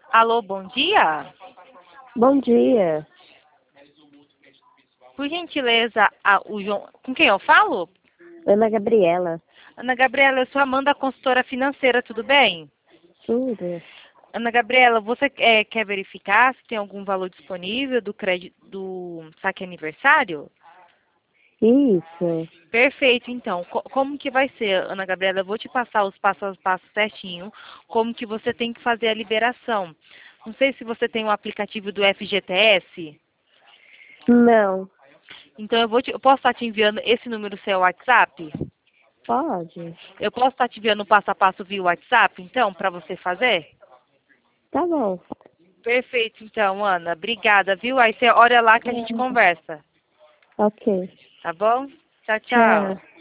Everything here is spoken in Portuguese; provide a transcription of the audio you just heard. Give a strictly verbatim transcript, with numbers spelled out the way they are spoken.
Alô, bom dia. Bom dia. Por gentileza, a, o João, com quem eu falo? Ana Gabriela. Ana Gabriela, eu sou Amanda, consultora financeira, tudo bem? Tudo. Ana Gabriela, você é, quer verificar se tem algum valor disponível do crédito do saque aniversário? Isso. Perfeito, então. Co- como que vai ser, Ana Gabriela? Eu vou te passar os passos a passo certinho, como que você tem que fazer a liberação. Não sei se você tem o aplicativo do F G T S. Não. Então eu vou te, eu posso estar te enviando esse número no seu WhatsApp? Pode. Eu posso estar te enviando o passo a passo via WhatsApp, então, para você fazer? Tá bom. Perfeito, então, Ana. Obrigada, viu? Aí você olha lá que a gente conversa. Ok. Tá bom? Tchau, tchau. Tchau.